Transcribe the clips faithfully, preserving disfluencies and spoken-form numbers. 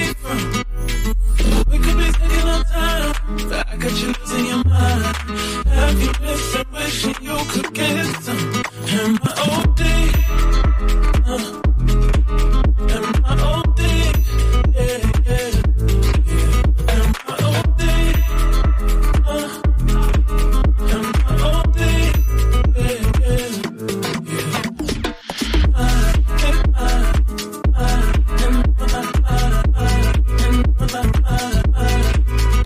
from. We could be taking our time, but I got you losing your mind. Have you missing, wishing you could get some? Am I O D? Uh, am I O D? Yeah, yeah, yeah. Am I O D? Uh, am I O D? Yeah, yeah, yeah. I, I, I, am I, I, I, am I, I, I.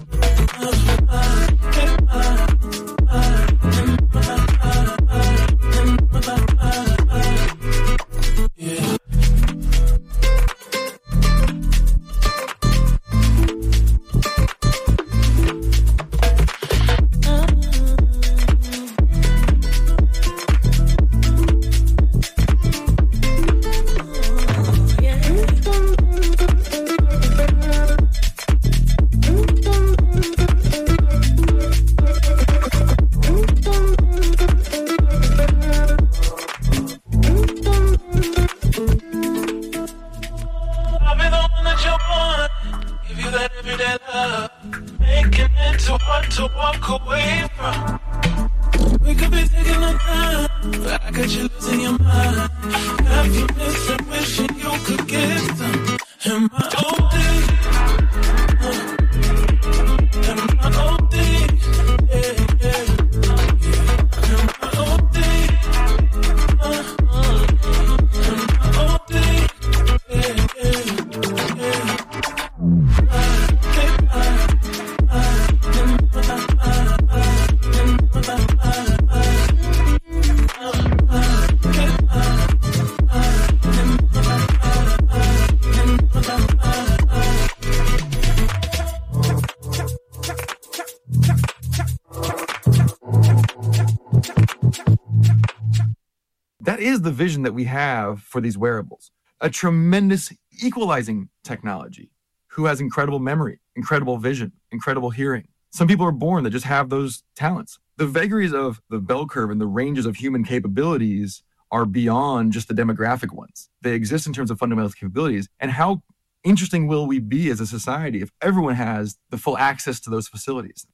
The vision that we have for these wearables, a tremendous equalizing technology who has incredible memory, incredible vision, incredible hearing. Some people are born that just have those talents. The vagaries of the bell curve and the ranges of human capabilities are beyond just the demographic ones. They exist in terms of fundamental capabilities. And how interesting will we be as a society if everyone has the full access to those facilities?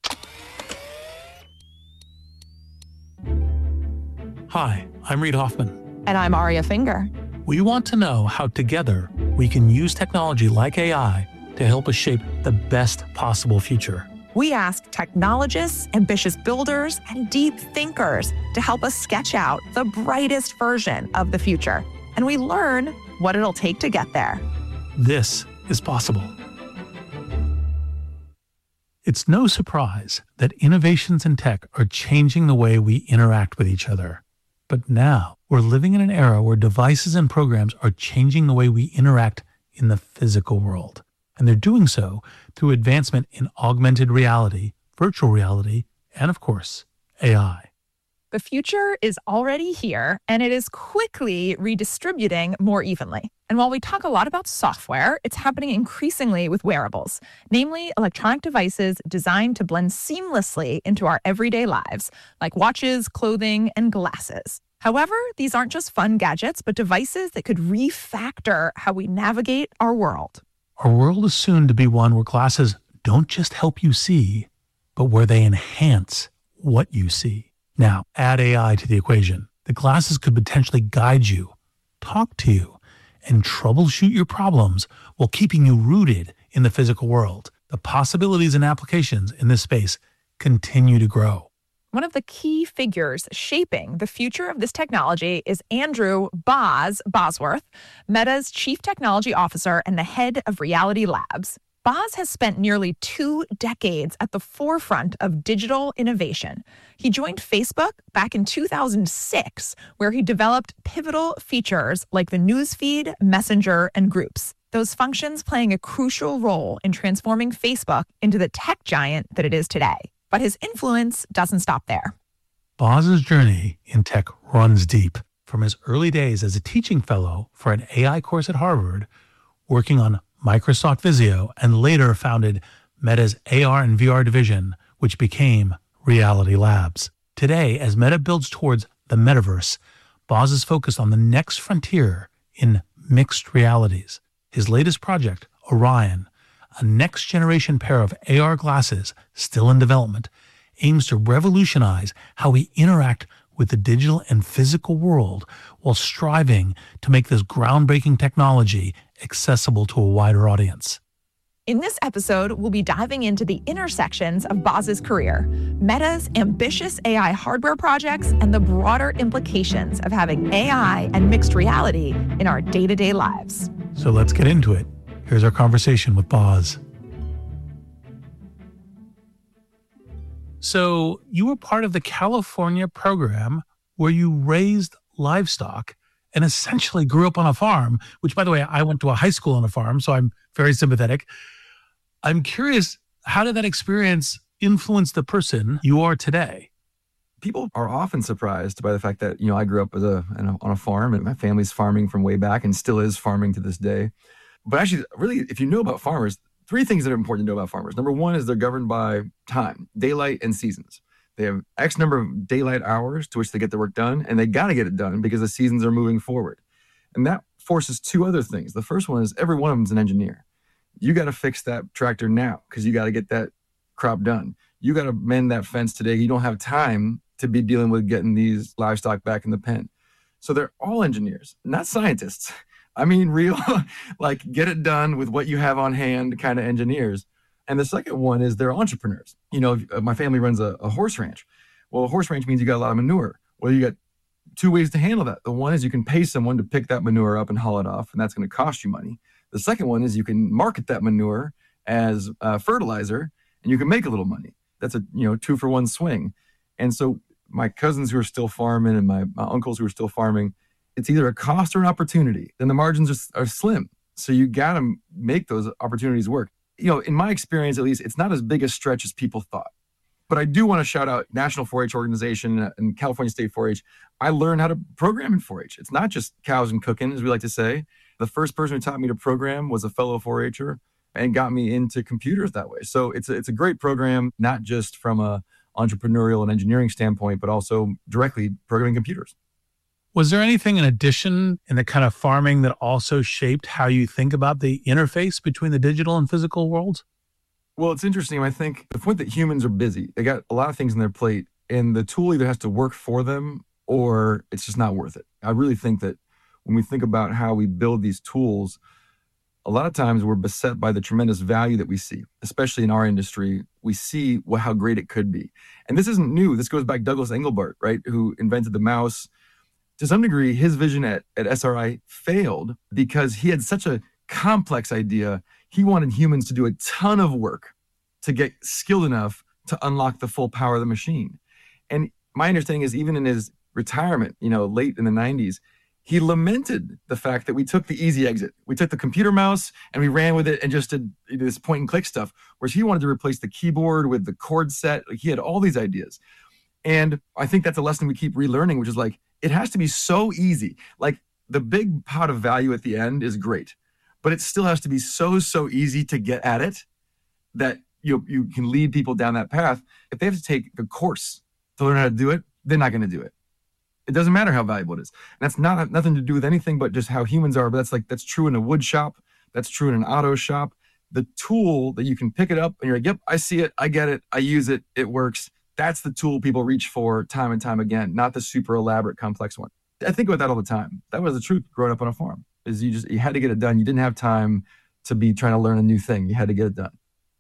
Hi, I'm Reid Hoffman. And I'm Aria Finger. We want to know how together we can use technology like A I to help us shape the best possible future. We ask technologists, ambitious builders, and deep thinkers to help us sketch out the brightest version of the future. And we learn what it'll take to get there. This is possible. It's no surprise that innovations in tech are changing the way we interact with each other. But now, we're living in an era where devices and programs are changing the way we interact in the physical world. And they're doing so through advancement in augmented reality, virtual reality, and of course, A I. The future is already here, and it is quickly redistributing more evenly. And while we talk a lot about software, it's happening increasingly with wearables, namely electronic devices designed to blend seamlessly into our everyday lives, like watches, clothing, and glasses. However, these aren't just fun gadgets, but devices that could refactor how we navigate our world. Our world is soon to be one where glasses don't just help you see, but where they enhance what you see. Now, add A I to the equation. The glasses could potentially guide you, talk to you, and troubleshoot your problems while keeping you rooted in the physical world. The possibilities and applications in this space continue to grow. One of the key figures shaping the future of this technology is Andrew Boz Bosworth, Meta's Chief Technology Officer and the head of Reality Labs. Boz has spent nearly two decades at the forefront of digital innovation. He joined Facebook back in two thousand six, where he developed pivotal features like the newsfeed, Messenger, and Groups, those functions playing a crucial role in transforming Facebook into the tech giant that it is today. But his influence doesn't stop there. Boz's journey in tech runs deep. From his early days as a teaching fellow for an A I course at Harvard, working on Microsoft Visio, and later founded Meta's A R and V R division, which became Reality Labs. Today, as Meta builds towards the metaverse, Boz is focused on the next frontier in mixed realities. His latest project, Orion, a next-generation pair of A R glasses, still in development, aims to revolutionize how we interact with the digital and physical world while striving to make this groundbreaking technology accessible to a wider audience. In this episode, we'll be diving into the intersections of Boz's career, Meta's ambitious A I hardware projects, and the broader implications of having A I and mixed reality in our day-to-day lives. So let's get into it. Here's our conversation with Boz. So you were part of the California program where you raised livestock and essentially grew up on a farm, which, by the way, I went to a high school on a farm, so I'm very sympathetic. I'm curious, how did that experience influence the person you are today? People are often surprised by the fact that, you know, I grew up as a, on a farm, and my family's farming from way back and still is farming to this day. But actually, really, if you know about farmers, three things that are important to know about farmers. Number one is they're governed by time, daylight, and seasons. They have X number of daylight hours to which they get their work done, and they got to get it done because the seasons are moving forward. And that forces two other things. The first one is every one of them is an engineer. You got to fix that tractor now because you got to get that crop done. You got to mend that fence today. You don't have time to be dealing with getting these livestock back in the pen. So they're all engineers, not scientists. I mean, real, like, get it done with what you have on hand kind of engineers. And the second one is they're entrepreneurs. You know, my family runs a, a horse ranch. Well, a horse ranch means you got a lot of manure. Well, you got two ways to handle that. The one is you can pay someone to pick that manure up and haul it off, and that's going to cost you money. The second one is you can market that manure as uh, fertilizer, and you can make a little money. That's a, you know, two for one swing. And so my cousins who are still farming and my, my uncles who are still farming, it's either a cost or an opportunity. Then the margins are, are slim. So you got to make those opportunities work. You know, in my experience, at least, it's not as big a stretch as people thought. But I do want to shout out National four H Organization and California State four H. I learned how to program in four H. It's not just cows and cooking, as we like to say. The first person who taught me to program was a fellow four H-er and got me into computers that way. So it's a, it's a great program, not just from a entrepreneurial and engineering standpoint, but also directly programming computers. Was there anything in addition in the kind of farming that also shaped how you think about the interface between the digital and physical worlds? Well, it's interesting. I think the point that humans are busy, they got a lot of things on their plate, and the tool either has to work for them or it's just not worth it. I really think that when we think about how we build these tools, a lot of times we're beset by the tremendous value that we see, especially in our industry. We see what, how great it could be. And this isn't new. This goes back to Douglas Engelbart, right, who invented the mouse. To some degree, his vision at, at S R I failed because he had such a complex idea. He wanted humans to do a ton of work to get skilled enough to unlock the full power of the machine. And my understanding is even in his retirement, you know, late in the nineties, he lamented the fact that we took the easy exit. We took the computer mouse and we ran with it and just did this point and click stuff, whereas he wanted to replace the keyboard with the chord set. Like, he had all these ideas. And I think that's a lesson we keep relearning, which is like, it has to be so easy. Like, the big pot of value at the end is great, but it still has to be so, so easy to get at it that you you can lead people down that path. If they have to take a course to learn how to do it, they're not going to do it. It doesn't matter how valuable it is. And that's not nothing to do with anything but just how humans are. But that's like, that's true in a wood shop. That's true in an auto shop. The tool that you can pick it up and you're like, yep, I see it. I get it. I use it. It works. That's the tool people reach for time and time again, not the super elaborate, complex one. I think about that all the time. That was the truth growing up on a farm, is you just, you had to get it done. You didn't have time to be trying to learn a new thing. You had to get it done.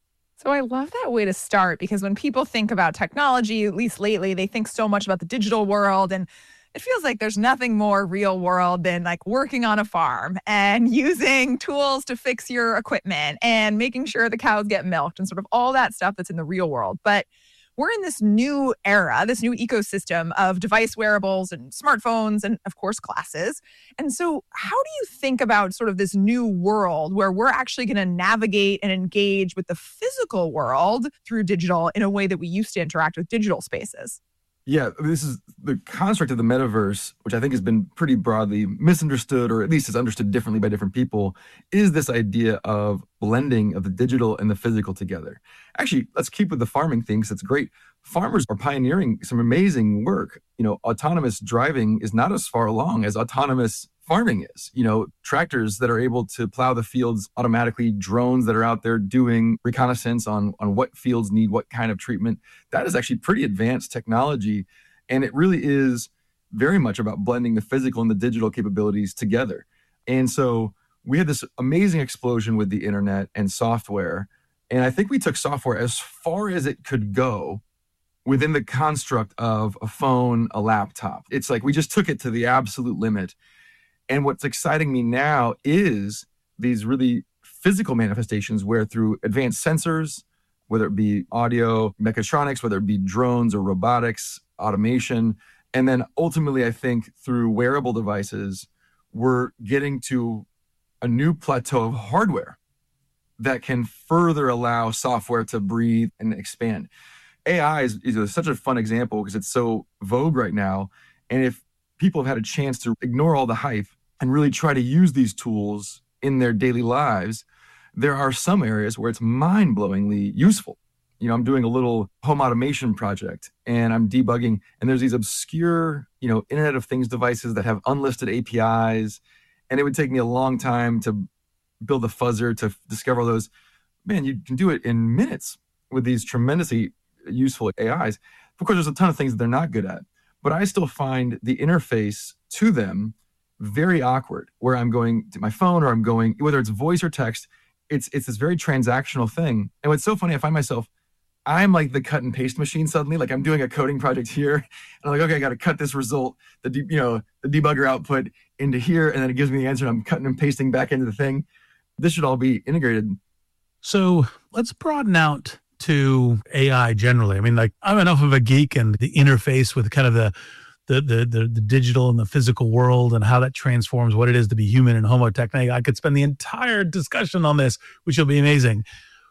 So I love that way to start, because when people think about technology, at least lately, they think so much about the digital world, and it feels like there's nothing more real world than like working on a farm and using tools to fix your equipment and making sure the cows get milked and sort of all that stuff that's in the real world. But we're in this new era, this new ecosystem of device wearables and smartphones and, of course, classes. And so how do you think about sort of this new world where we're actually going to navigate and engage with the physical world through digital in a way that we used to interact with digital spaces? Yeah, this is the construct of the metaverse, which I think has been pretty broadly misunderstood, or at least is understood differently by different people, is this idea of blending of the digital and the physical together. Actually, let's keep with the farming thing, because it's great. Farmers are pioneering some amazing work. You know, autonomous driving is not as far along as autonomous farming is. You know, tractors that are able to plow the fields automatically, drones that are out there doing reconnaissance on, on what fields need what kind of treatment. That is actually pretty advanced technology. And it really is very much about blending the physical and the digital capabilities together. And so we had this amazing explosion with the internet and software. And I think we took software as far as it could go within the construct of a phone, a laptop. It's like we just took it to the absolute limit. And what's exciting me now is these really physical manifestations where through advanced sensors, whether it be audio, mechatronics, whether it be drones or robotics, automation, and then ultimately, I think through wearable devices, we're getting to a new plateau of hardware that can further allow software to breathe and expand. A I is, is such a fun example because it's so vogue right now. And if people have had a chance to ignore all the hype and really try to use these tools in their daily lives, there are some areas where it's mind-blowingly useful. You know, I'm doing a little home automation project and I'm debugging, and there's these obscure, you know, Internet of Things devices that have unlisted A P Is. And it would take me a long time to build a fuzzer to discover those. Man, you can do it in minutes with these tremendously useful A Is. Of course, there's a ton of things that they're not good at, but I still find the interface to them very awkward, where I'm going to my phone or I'm going, whether it's voice or text, it's it's this very transactional thing. And what's so funny, I find myself, I'm like the cut and paste machine suddenly. Like I'm doing a coding project here, and I'm like, okay, I got to cut this result, the de- you know the debugger output into here, and then it gives me the answer, and I'm cutting and pasting back into the thing. This should all be integrated. So let's broaden out to A I generally. I mean, like I'm enough of a geek and the interface with kind of the the the the, the digital and the physical world and how that transforms what it is to be human and Homo technica. I could spend the entire discussion on this, which will be amazing.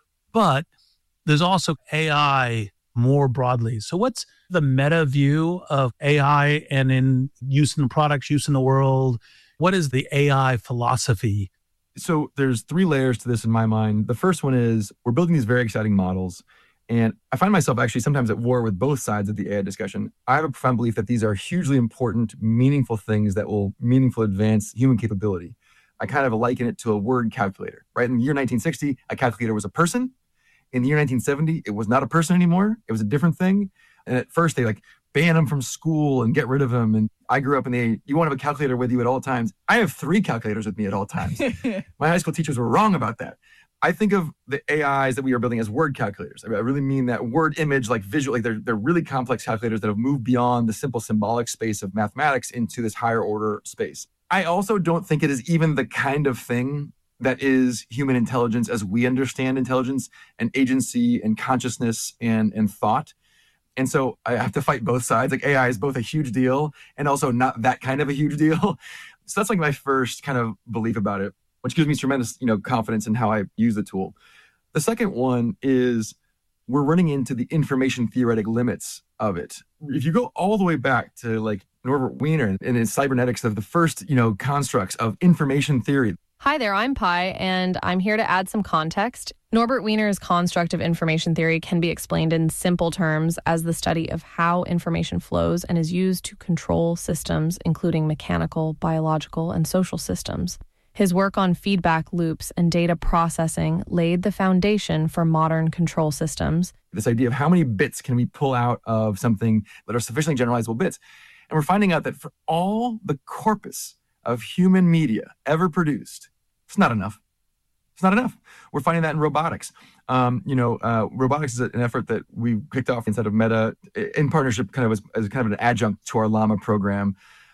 But there's also A I more broadly. So what's the meta view of A I and in use in the products, use in the world? What is the A I philosophy? So there's three layers to this in my mind. The first one is we're building these very exciting models. And I find myself actually sometimes at war with both sides of the A I discussion. I have a profound belief that these are hugely important, meaningful things that will meaningfully advance human capability. I kind of liken it to a word calculator, right? In the year nineteen sixty, a calculator was a person. In the year nineteen seventy, it was not a person anymore. It was a different thing. And at first they like ban them from school and get rid of them. And I grew up in the, you want to have a calculator with you at all times. I have three calculators with me at all times. My high school teachers were wrong about that. I think of the A Is that we are building as word calculators. I really mean that word image, like visual, like they're, they're really complex calculators that have moved beyond the simple symbolic space of mathematics into this higher order space. I also don't think it is even the kind of thing that is human intelligence as we understand intelligence and agency and consciousness and, and thought. And so I have to fight both sides. Like A I is both a huge deal and also not that kind of a huge deal. So that's like my first kind of belief about it, which gives me tremendous, you know, confidence in how I use the tool. The second one is we're running into the information theoretic limits of it. If you go all the way back to like Norbert Wiener and his cybernetics of the first, you know, constructs of information theory. Hi there, I'm Pi, and I'm here to add some context. Norbert Wiener's construct of information theory can be explained in simple terms as the study of how information flows and is used to control systems, including mechanical, biological, and social systems. His work on feedback loops and data processing laid the foundation for modern control systems. This idea of how many bits can we pull out of something that are sufficiently generalizable bits. And we're finding out that for all the corpus of human media ever produced, it's not enough. It's not enough. We're finding that in robotics. Um, you know, uh, robotics is an effort that we kicked off inside of Meta in partnership kind of as, as kind of an adjunct to our Llama program.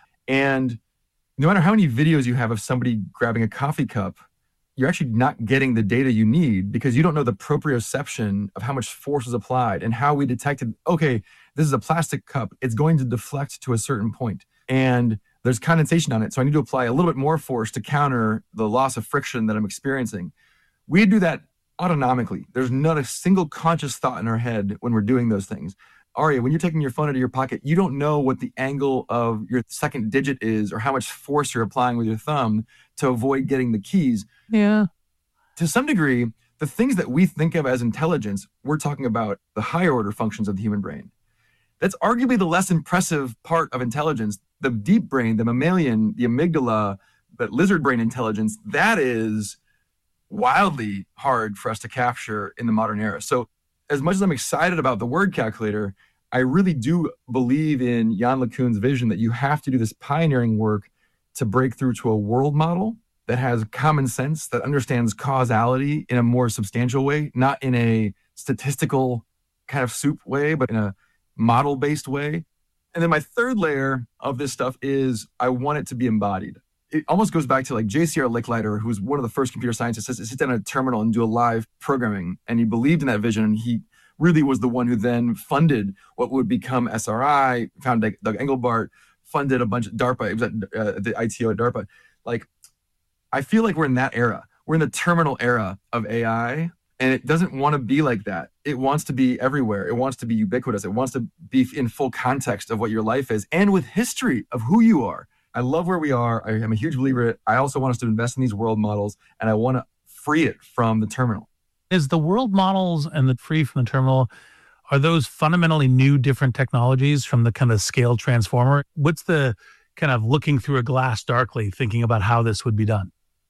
And no matter how many videos you have of somebody grabbing a coffee cup, you're actually not getting the data you need because you don't know the proprioception of how much force is applied and how we detected, okay, this is a plastic cup. It's going to deflect to a certain point. And there's condensation on it. So I need to apply a little bit more force to counter the loss of friction that I'm experiencing. We do that autonomically. There's not a single conscious thought in our head when we're doing those things. Aria, when you're taking your phone out of your pocket, you don't know what the angle of your second digit is or how much force you're applying with your thumb to avoid getting the keys. Yeah. To some degree, the things that we think of as intelligence, we're talking about the higher order functions of the human brain. That's arguably the less impressive part of intelligence. The deep brain, the mammalian, the amygdala, But lizard brain intelligence, that is wildly hard for us to capture in the modern era. So as much as I'm excited about the word calculator, I really do believe in Yann LeCun's vision that you have to do this pioneering work to break through to a world model that has common sense, that understands causality in a more substantial way, not in a statistical kind of soup way, but in a model-based way. And then my third layer of this stuff is I want it to be embodied. It almost goes back to like J C R Licklider, who's one of the first computer scientists to sit down at a terminal and do a live programming. And he believed in that vision. And he really was the one who then funded what would become S R I, found like Doug Engelbart, funded a bunch of DARPA. It was at uh, the I T O at DARPA. Like, I feel like we're in that era. We're in the terminal era of A I. And it doesn't want to be like that. It wants to be everywhere. It wants to be ubiquitous. It wants to be in full context of what your life is and with history of who you are. I love where we are. I am a huge believer in it. I also want us to invest in these world models, and I want to free it from the terminal. Is the world models and the free from the terminal, are those fundamentally new, different technologies from the kind of scale transformer? What's the kind of looking through a glass darkly, thinking about how this would be done?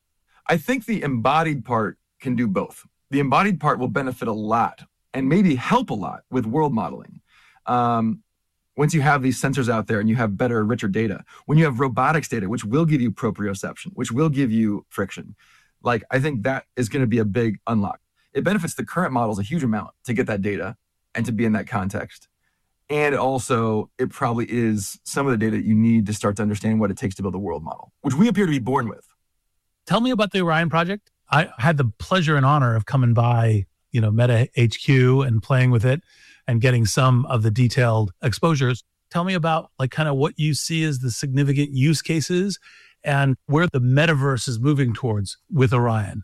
I think the embodied part can do both. The embodied part will benefit a lot and maybe help a lot with world modeling. Um, once you have these sensors out there and you have better, richer data, when you have robotics data, which will give you proprioception, which will give you friction, like I think that is going to be a big unlock. It benefits the current models a huge amount to get that data and to be in that context. And also, it probably is some of the data that you need to start to understand what it takes to build a world model, which we appear to be born with. Tell me about the Orion project. I had the pleasure and honor of coming by, you know, Meta H Q and playing with it and getting some of the detailed exposures. Tell me about like kind of what you see as the significant use cases and where the metaverse is moving towards with Orion.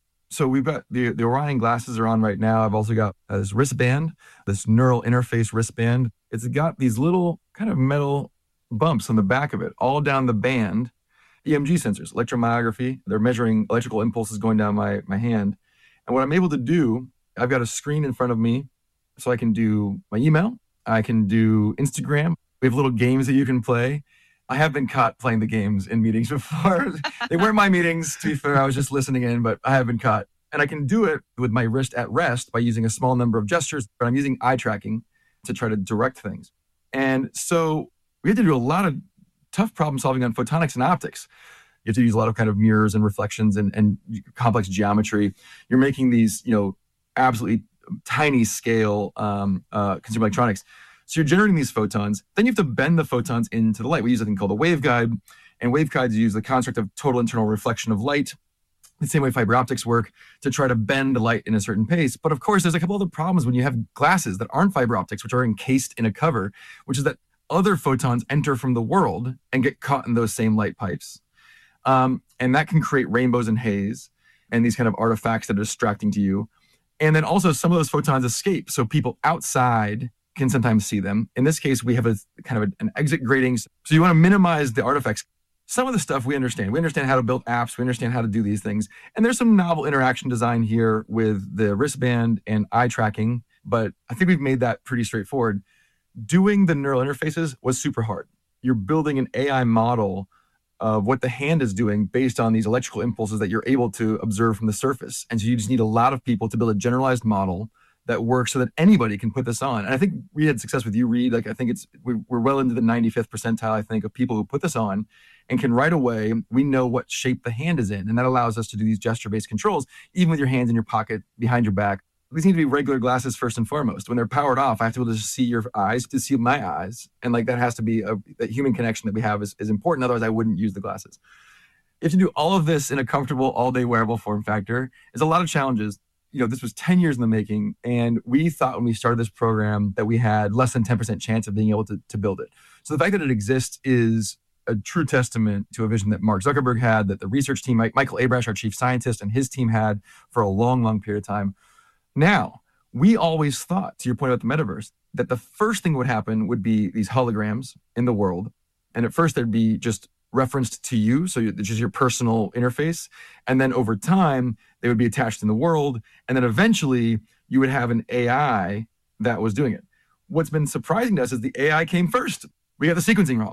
So we've got the, the Orion glasses are on right now. I've also got this wristband, this neural interface wristband. It's got these little kind of metal bumps on the back of it, all down the band. E M G sensors, electromyography. They're measuring electrical impulses going down my, my hand. And what I'm able to do, I've got a screen in front of me so I can do my email. I can do Instagram. We have little games that you can play. I have been caught playing the games in meetings before. They weren't my meetings, to be fair. I was just listening in, but I have been caught. And I can do it with my wrist at rest by using a small number of gestures, but I'm using eye tracking to try to direct things. And so we had to do a lot of tough problem solving on photonics and optics. You have to use a lot of kind of mirrors and reflections and, and complex geometry. You're making these, you know, absolutely tiny scale um, uh, consumer electronics. So you're generating these photons. Then you have to bend the photons into the light. We use a thing called a waveguide, and waveguides use the construct of total internal reflection of light, the same way fiber optics work, to try to bend the light in a certain pace. But of course, there's a couple other problems when you have glasses that aren't fiber optics, which are encased in a cover, which is that other photons enter from the world and get caught in those same light pipes. Um, and that can create rainbows and haze and these kind of artifacts that are distracting to you. And then also some of those photons escape. So people outside can sometimes see them. In this case, we have a kind of a, an exit grating. So you want to minimize the artifacts. Some of the stuff we understand. We understand how to build apps. We understand how to do these things. And there's some novel interaction design here with the wristband and eye tracking. But I think we've made that pretty straightforward. Doing the neural interfaces was super hard. You're building an A I model of what the hand is doing based on these electrical impulses that you're able to observe from the surface. And so you just need a lot of people to build a generalized model that works so that anybody can put this on. And I think we had success with you, Reed. Like I think it's we're well into the ninety-fifth percentile, I think, of people who put this on and can right away, we know what shape the hand is in. And that allows us to do these gesture-based controls, even with your hands in your pocket, behind your back. These need to be regular glasses first and foremost. When they're powered off, I have to be able to see your eyes to see my eyes. And like that has to be a that human connection that we have is, is important. Otherwise, I wouldn't use the glasses. If you do all of this in a comfortable all-day wearable form factor, there's a lot of challenges. You know, this was ten years in the making. And we thought when we started this program that we had less than ten percent chance of being able to, to build it. So the fact that it exists is a true testament to a vision that Mark Zuckerberg had, that the research team, Michael Abrash, our chief scientist, and his team had for a long, long period of time. Now, we always thought, to your point about the metaverse, that the first thing would happen would be these holograms in the world. And at first, there'd be just referenced to you, so it's just your personal interface. And then over time, they would be attached in the world. And then eventually, you would have an A I that was doing it. What's been surprising to us is the A I came first. We got the sequencing wrong.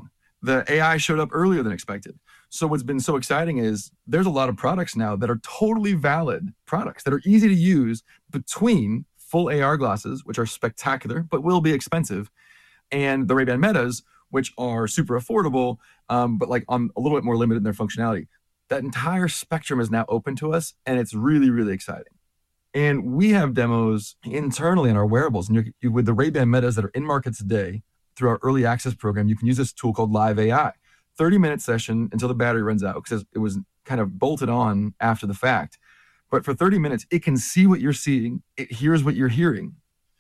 the A I showed up earlier than expected. So what's been so exciting is there's a lot of products now that are totally valid products that are easy to use between full A R glasses, which are spectacular, but will be expensive, and the Ray-Ban Metas, which are super affordable, um, but like on a little bit more limited in their functionality. That entire spectrum is now open to us, and it's really, really exciting. And we have demos internally in our wearables. And you, with the Ray-Ban Metas that are in market today, through our early access program, you can use this tool called Live A I. thirty minute session until the battery runs out, because it was kind of bolted on after the fact. But for thirty minutes, it can see what you're seeing. It hears what you're hearing.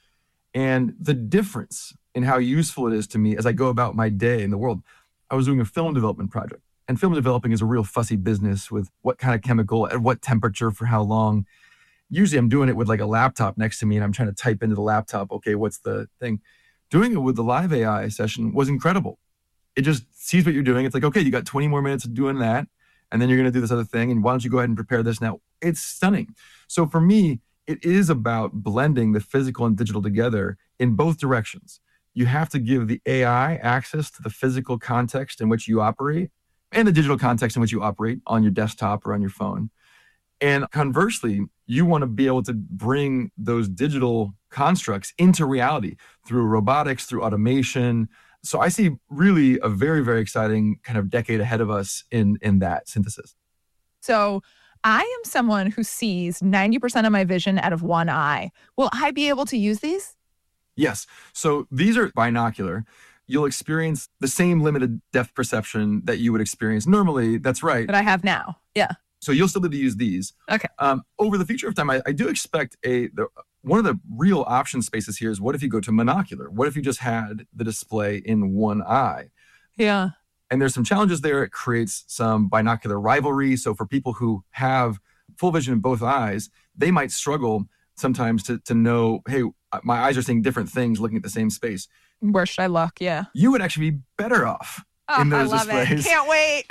And the difference in how useful it is to me as I go about my day in the world, I was doing a film development project. And film developing is a real fussy business with what kind of chemical, at what temperature, for how long. Usually I'm doing it with like a laptop next to me and I'm trying to type into the laptop, okay, what's the thing? Doing it with the Live A I session was incredible. It just sees what you're doing. It's like, okay, you got twenty more minutes of doing that, and then you're going to do this other thing, and why don't you go ahead and prepare this now? It's stunning. So for me, it is about blending the physical and digital together in both directions. You have to give the A I access to the physical context in which you operate and the digital context in which you operate on your desktop or on your phone. And conversely, you want to be able to bring those digital constructs into reality through robotics, through automation. So I see really a very, very exciting kind of decade ahead of us in, in that synthesis. So I am someone who sees ninety percent of my vision out of one eye. Will I be able to use these? Yes. So these are binocular. You'll experience the same limited depth perception that you would experience normally. That's right. That I have now. Yeah. So you'll still need to use these. Okay. Um, over the future of time, I, I do expect a the, one of the real option spaces here is, what if you go to monocular? What if you just had the display in one eye? Yeah. And there's some challenges there. It creates some binocular rivalry. So for people who have full vision in both eyes, they might struggle sometimes to, to know, hey, my eyes are seeing different things looking at the same space. Where should I look? Yeah. You would actually be better off oh, in those I love displays. It. Can't wait.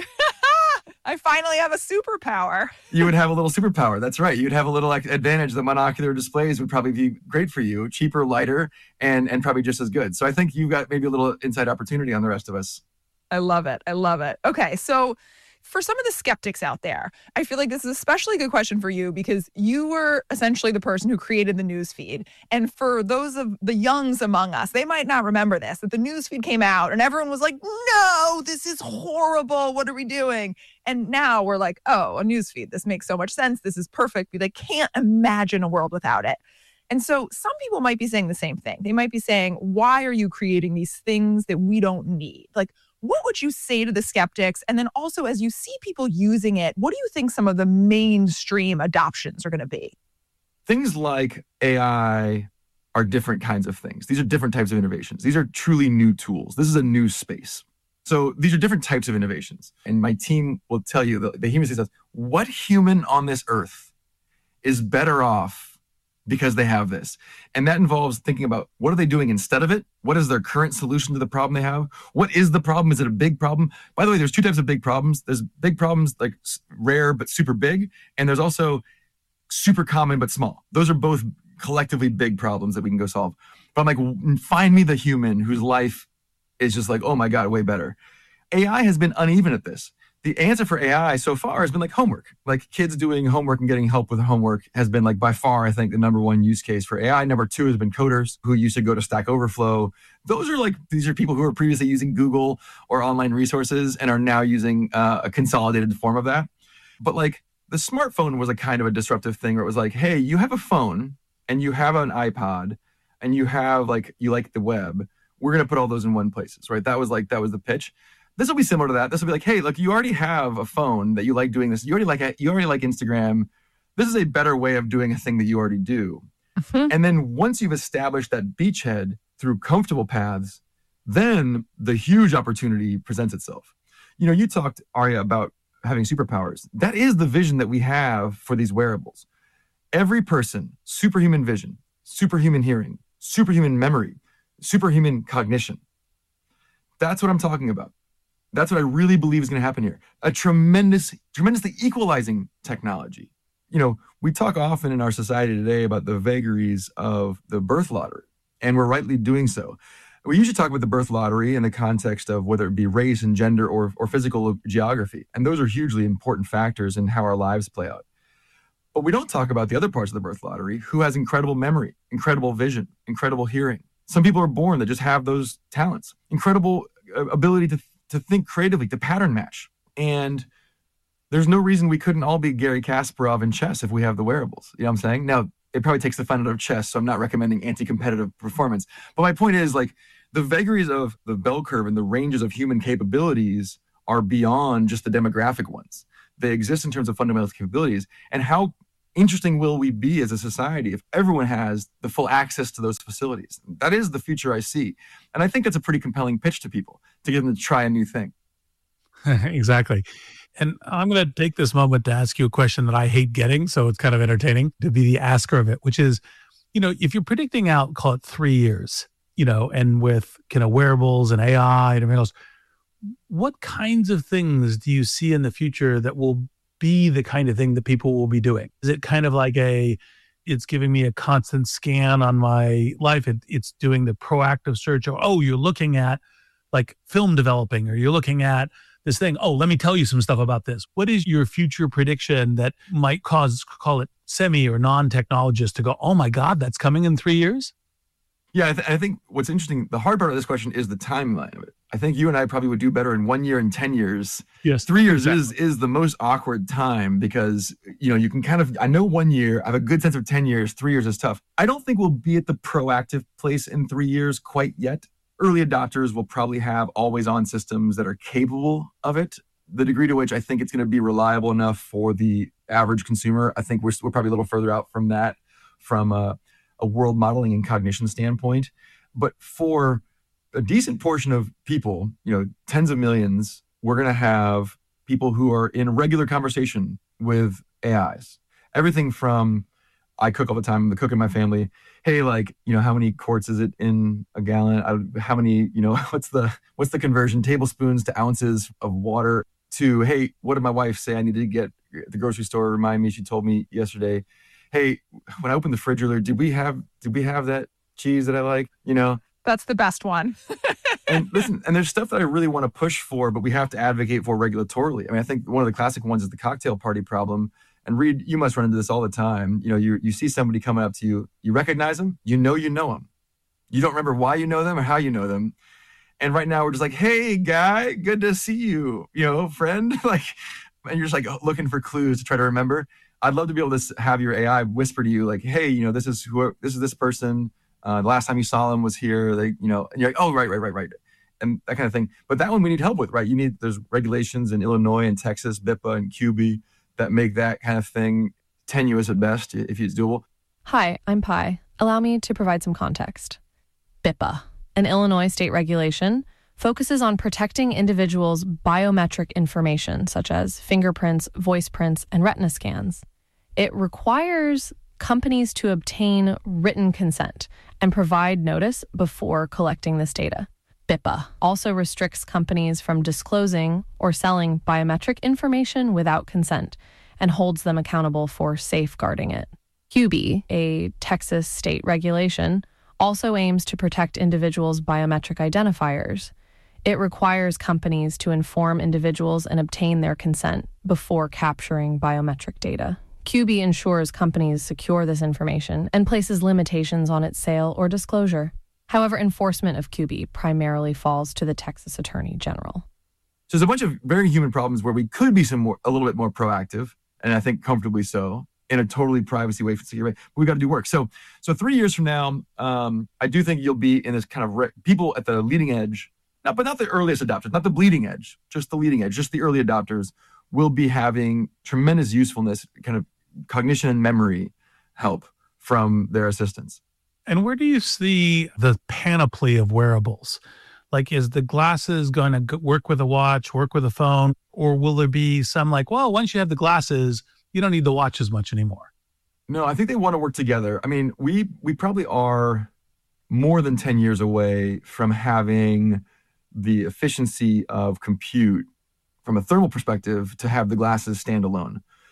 I finally have a superpower. You would have a little superpower. That's right. You'd have a little like, advantage. The monocular displays would probably be great for you, cheaper, lighter, and and probably just as good. So I think you've got maybe a little inside opportunity on the rest of us. I love it. I love it. Okay, so for some of the skeptics out there, I feel like this is especially a good question for you because you were essentially the person who created the newsfeed. And for those of the youngs among us, they might not remember this, that the newsfeed came out and everyone was like, no, this is horrible. What are we doing? And now we're like, oh, a newsfeed. This makes so much sense. This is perfect. They can't imagine a world without it. And so some people might be saying the same thing. They might be saying, why are you creating these things that we don't need? Like, what would you say to the skeptics? And then also, as you see people using it, what do you think some of the mainstream adoptions are going to be? Things like A I are different kinds of things. These are different types of innovations. These are truly new tools. This is a new space. So these are different types of innovations. And my team will tell you, the, the human says, what human on this earth is better off because they have this? And that involves thinking about, what are they doing instead of it? What is their current solution to the problem they have? What is the problem? Is it a big problem? By the way, there's two types of big problems. There's big problems like rare but super big. And there's also super common but small. Those are both collectively big problems that we can go solve. But I'm like, find me the human whose life is just like, oh my God, way better. A I has been uneven at this. The answer for A I so far has been like homework. Like kids doing homework and getting help with homework has been like by far, I think, the number one use case for A I. Number two has been coders who used to go to Stack Overflow. Those are like, these are people who were previously using Google or online resources and are now using uh, a consolidated form of that. But like the smartphone was a kind of a disruptive thing where it was like, hey, you have a phone and you have an iPod and you have like, you like the web. We're going to put all those in one places, right? That was like, that was the pitch. This will be similar to that. This will be like, hey, look, you already have a phone that you like doing this. You already like you already like Instagram. This is a better way of doing a thing that you already do. Mm-hmm. And then once you've established that beachhead through comfortable paths, then the huge opportunity presents itself. You know, you talked, Aria, about having superpowers. That is the vision that we have for these wearables. Every person, superhuman vision, superhuman hearing, superhuman memory, superhuman cognition. That's what I'm talking about. That's what I really believe is going to happen here. A tremendous, tremendously equalizing technology. You know, we talk often in our society today about the vagaries of the birth lottery, and we're rightly doing so. We usually talk about the birth lottery in the context of whether it be race and gender or, or physical geography. And those are hugely important factors in how our lives play out. But we don't talk about the other parts of the birth lottery, who has incredible memory, incredible vision, incredible hearing. Some people are born that just have those talents, incredible ability to, to think creatively, to pattern match. And there's no reason we couldn't all be Gary Kasparov in chess if we have the wearables. You know what I'm saying? Now, it probably takes the fun out of chess, so I'm not recommending anti-competitive performance. But my point is, like, the vagaries of the bell curve and the ranges of human capabilities are beyond just the demographic ones. They exist in terms of fundamental capabilities. And how interesting will we be as a society if everyone has the full access to those facilities? That is the future I see. And I think that's a pretty compelling pitch to people, to get them to try a new thing. Exactly. And I'm going to take this moment to ask you a question that I hate getting, so it's kind of entertaining to be the asker of it, which is, you know, if you're predicting out, call it three years, you know, and with kind of wearables and A I and everything else, what kinds of things do you see in the future that will be the kind of thing that people will be doing? Is it kind of like a, it's giving me a constant scan on my life, it, it's doing the proactive search of, oh, you're looking at like film developing, or you're looking at this thing, oh, let me tell you some stuff about this. What is your future prediction that might cause, call it semi or non-technologists to go, oh my God, that's coming in three years? Yeah, I, th- I think what's interesting, the hard part of this question is the timeline of it. I think you and I probably would do better in one year and ten years. Yes. Three years exactly. is is the most awkward time because, you know, you can kind of, I know one year, I have a good sense of ten years, three years is tough. I don't think we'll be at the proactive place in three years quite yet. Early adopters will probably have always on systems that are capable of it. The degree to which I think it's going to be reliable enough for the average consumer, I think we're, we're probably a little further out from that, from a, a world modeling and cognition standpoint. But for a decent portion of people, you know, tens of millions, we're going to have people who are in regular conversation with A Is. Everything from, I cook all the time, the cook in my family. Hey, like, you know, how many quarts is it in a gallon? I, how many, you know, what's the what's the conversion? Tablespoons to ounces of water. To, hey, what did my wife say I need to get at the grocery store? Remind me, she told me yesterday. Hey, when I opened the fridge earlier, did we have did we have that cheese that I like? You know, that's the best one. And listen, and there's stuff that I really want to push for, but we have to advocate for regulatorily. I mean, I think one of the classic ones is the cocktail party problem. And Reed, you must run into this all the time. You know, you you see somebody coming up to you, you recognize them, you know you know them. You don't remember why you know them or how you know them. And right now we're just like, hey, guy, good to see you, you know, friend. Like, and you're just like looking for clues to try to remember. I'd love to be able to have your A I whisper to you, like, hey, you know, this is who, this is this person. Uh, the last time you saw them was here. They, you know, and you're like, oh, right, right, right, right. And that kind of thing. But that one we need help with, right? You need, there's regulations in Illinois and Texas, BIPA and Q B, that make that kind of thing tenuous at best, if it's doable. Hi, I'm Pi. Allow me to provide some context. BIPA, an Illinois state regulation, focuses on protecting individuals' biometric information, such as fingerprints, voice prints, and retina scans. It requires companies to obtain written consent and provide notice before collecting this data. BIPA also restricts companies from disclosing or selling biometric information without consent and holds them accountable for safeguarding it. Q B, a Texas state regulation, also aims to protect individuals' biometric identifiers. It requires companies to inform individuals and obtain their consent before capturing biometric data. Q B ensures companies secure this information and places limitations on its sale or disclosure. However, enforcement of Q B primarily falls to the Texas Attorney General. So there's a bunch of very human problems where we could be some more, a little bit more proactive, and I think comfortably so, in a totally privacy way, secure way. But we got to do work. So, so three years from now, um, I do think you'll be in this kind of re- people at the leading edge, not but not the earliest adopters, not the bleeding edge, just the leading edge, just the early adopters will be having tremendous usefulness, kind of cognition and memory help from their assistants. And where do you see the panoply of wearables? Like, is the glasses going to work with a watch, work with a phone, or will there be some like, well, once you have the glasses, you don't need the watch as much anymore? No, I think they want to work together. I mean, we we probably are more than ten years away from having the efficiency of compute from a thermal perspective to have the glasses stand alone.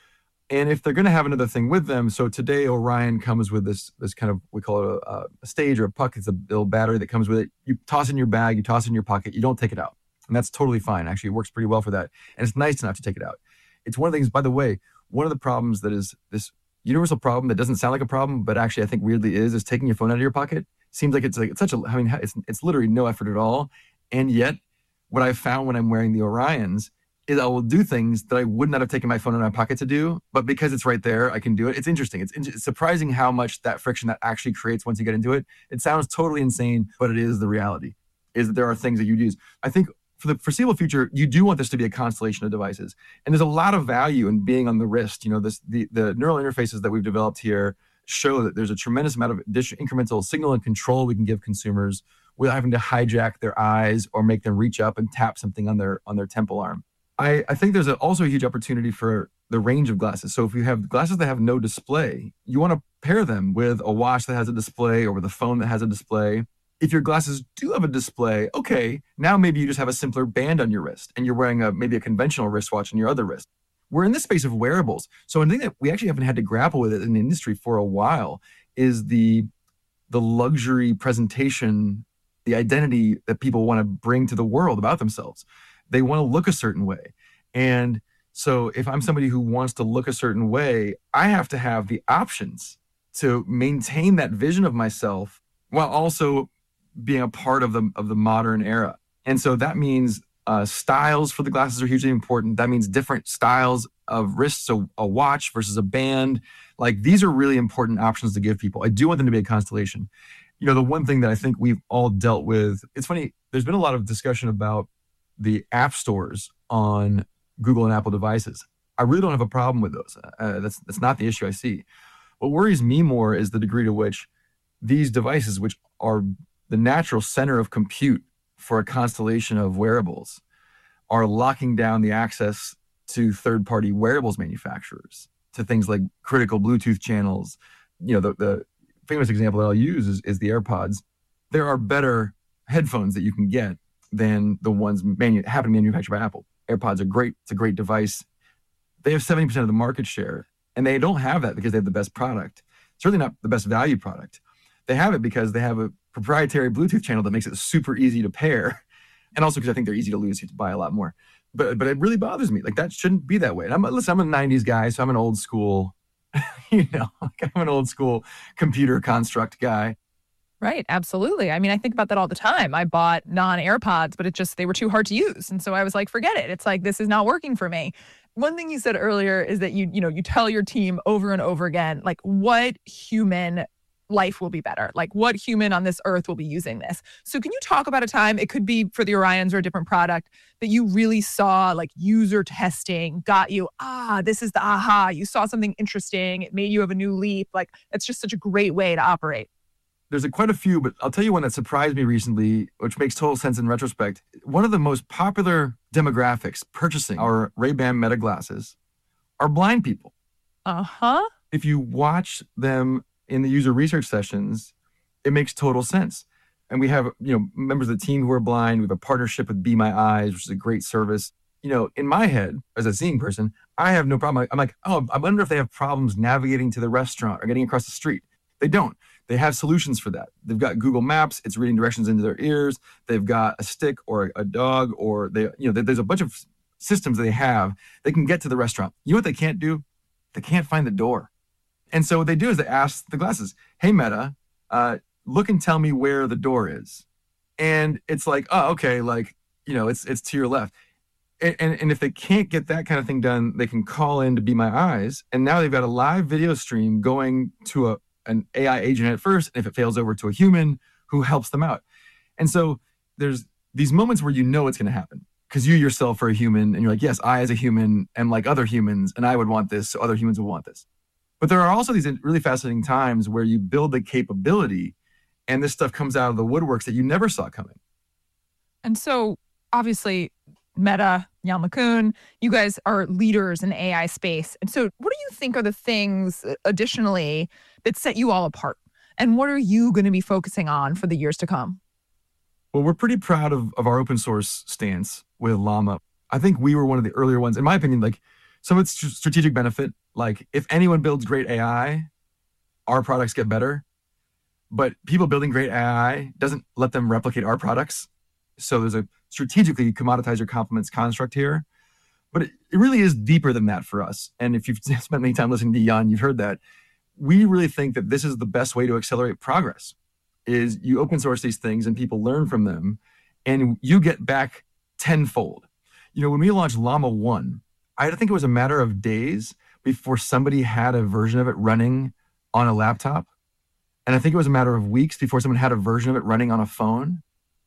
And if they're going to have another thing with them, so today Orion comes with this this kind of, we call it a, a stage or a puck. It's a little battery that comes with it. You toss it in your bag, you toss it in your pocket, you don't take it out. And that's totally fine. Actually, it works pretty well for that. And it's nice not to take it out. It's one of the things, by the way, one of the problems that is this universal problem that doesn't sound like a problem, but actually I think weirdly is, is taking your phone out of your pocket. Seems like it's like it's such a, I mean, it's, it's literally no effort at all. And yet what I've found when I'm wearing the Orions is I will do things that I would not have taken my phone in my pocket to do, but because it's right there, I can do it. It's interesting. It's, it's surprising how much that friction that actually creates once you get into it. It sounds totally insane, but it is the reality, is that there are things that you use. I think for the foreseeable future, you do want this to be a constellation of devices. And there's a lot of value in being on the wrist. You know, this the, the neural interfaces that we've developed here show that there's a tremendous amount of additional incremental signal and control we can give consumers without having to hijack their eyes or make them reach up and tap something on their on their temple arm. I, I think there's a, also a huge opportunity for the range of glasses. So if you have glasses that have no display, you want to pair them with a watch that has a display or with a phone that has a display. If your glasses do have a display, okay, now maybe you just have a simpler band on your wrist and you're wearing a maybe a conventional wristwatch on your other wrist. We're in this space of wearables. So I think that we actually haven't had to grapple with it in the industry for a while is the, the luxury presentation, the identity that people want to bring to the world about themselves. They want to look a certain way. And so if I'm somebody who wants to look a certain way, I have to have the options to maintain that vision of myself while also being a part of the of the modern era. And so that means uh, styles for the glasses are hugely important. That means different styles of wrists, so a watch versus a band. Like these are really important options to give people. I do want them to be a constellation. You know, the one thing that I think we've all dealt with, it's funny, there's been a lot of discussion about the app stores on Google and Apple devices. I really don't have a problem with those. Uh, that's that's not the issue I see. What worries me more is the degree to which these devices, which are the natural center of compute for a constellation of wearables, are locking down the access to third-party wearables manufacturers, to things like critical Bluetooth channels. You know, the, the famous example that I'll use is, is the AirPods. There are better headphones that you can get than the ones manu- happen to be manufactured by Apple. AirPods are great. It's a great device. They have seventy percent of the market share, and they don't have that because they have the best product. Certainly not the best value product. They have it because they have a proprietary Bluetooth channel that makes it super easy to pair, and also because I think they're easy to lose. You have to buy a lot more. But but it really bothers me. Like that shouldn't be that way. And I'm listen, I'm a nineties guy, so I'm an old school, you know, like I'm an old school computer construct guy. Right. Absolutely. I mean, I think about that all the time. I bought non-AirPods, but it just, they were too hard to use. And so I was like, forget it. It's like, this is not working for me. One thing you said earlier is that you, you know, you tell your team over and over again, like what human life will be better? Like what human on this earth will be using this? So can you talk about a time, it could be for the Orions or a different product, that you really saw like user testing got you, ah, this is the aha, you saw something interesting, it made you have a new leap. Like it's just such a great way to operate. There's a, quite a few, but I'll tell you one that surprised me recently, which makes total sense in retrospect. One of the most popular demographics purchasing our Ray-Ban Meta glasses are blind people. Uh-huh. If you watch them in the user research sessions, it makes total sense. And we have, you know, members of the team who are blind. We have a partnership with Be My Eyes, which is a great service. You know, in my head, as a seeing person, I have no problem. I'm like, oh, I wonder if they have problems navigating to the restaurant or getting across the street. They don't. They have solutions for that. They've got Google Maps. It's reading directions into their ears. They've got a stick or a dog, or they, you know, there's a bunch of systems they have. They can get to the restaurant. You know what they can't do? They can't find the door. And so what they do is they ask the glasses, hey, Meta, uh, look and tell me where the door is. And it's like, oh, okay, like, you know, it's it's to your left. And, and, and if they can't get that kind of thing done, they can call in to Be My Eyes. And now they've got a live video stream going to a an A I agent at first, and if it fails over to a human who helps them out. And so there's these moments where you know it's going to happen because you yourself are a human and you're like, yes, I as a human am like other humans and I would want this, so other humans would want this. But there are also these really fascinating times where you build the capability and this stuff comes out of the woodworks that you never saw coming. And so obviously Meta, Yann LeCun, you guys are leaders in A I space. And so what do you think are the things additionally that set you all apart? And what are you going to be focusing on for the years to come? Well, we're pretty proud of, of our open source stance with Llama. I think we were one of the earlier ones, in my opinion, like Some of it's strategic benefit. Like if anyone builds great A I, our products get better. But people building great A I doesn't let them replicate our products. So there's a strategically commoditize your compliments construct here. But it, it really is deeper than that for us. And if you've spent any time listening to Jan, you've heard that. We really think that this is the best way to accelerate progress, is you open source these things and people learn from them and you get back tenfold. You know, when we launched Llama one, I think it was a matter of days before somebody had a version of it running on a laptop. And I think it was a matter of weeks before someone had a version of it running on a phone.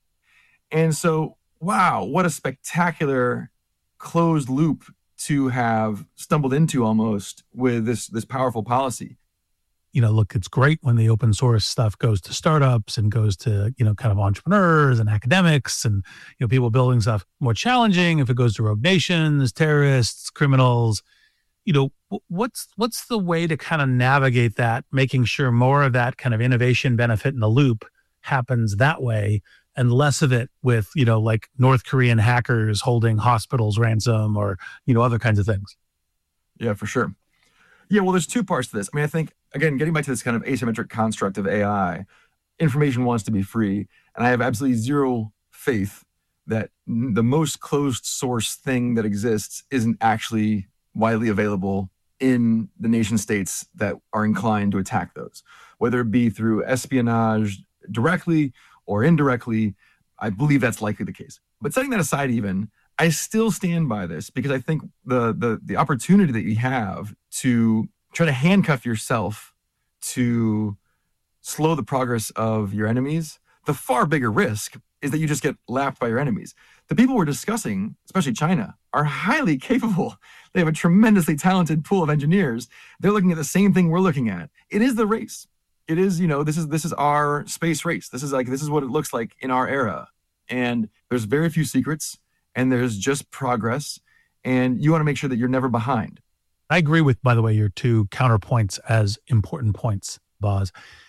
And so, wow, what a spectacular closed loop to have stumbled into almost with this, this powerful policy. You know, look, it's great when the open source stuff goes to startups and goes to, you know, kind of entrepreneurs and academics and, you know, people building stuff. More challenging if it goes to rogue nations, terrorists, criminals. You know, what's what's the way to kind of navigate that, making sure more of that kind of innovation benefit in the loop happens that way and less of it with, you know, like North Korean hackers holding hospitals ransom or, you know, other kinds of things? Yeah, for sure. Yeah, well, there's two parts to this. I mean, I think, again, getting back to this kind of asymmetric construct of A I, information wants to be free. And I have absolutely zero faith that the most closed source thing that exists isn't actually widely available in the nation states that are inclined to attack those, whether it be through espionage directly or indirectly. I believe that's likely the case. But setting that aside even, I still stand by this because I think the the the opportunity that you have to try to handcuff yourself to slow the progress of your enemies, the far bigger risk is that you just get lapped by your enemies. The people we're discussing, especially China, are highly capable. They have a tremendously talented pool of engineers. They're looking at the same thing we're looking at. It is the race. It is, you know, this is this is our space race. This is like this is what it looks like in our era. And there's very few secrets, and there's just progress. And you want to make sure that you're never behind. I agree with, by the way, your two counterpoints as important points, Boz.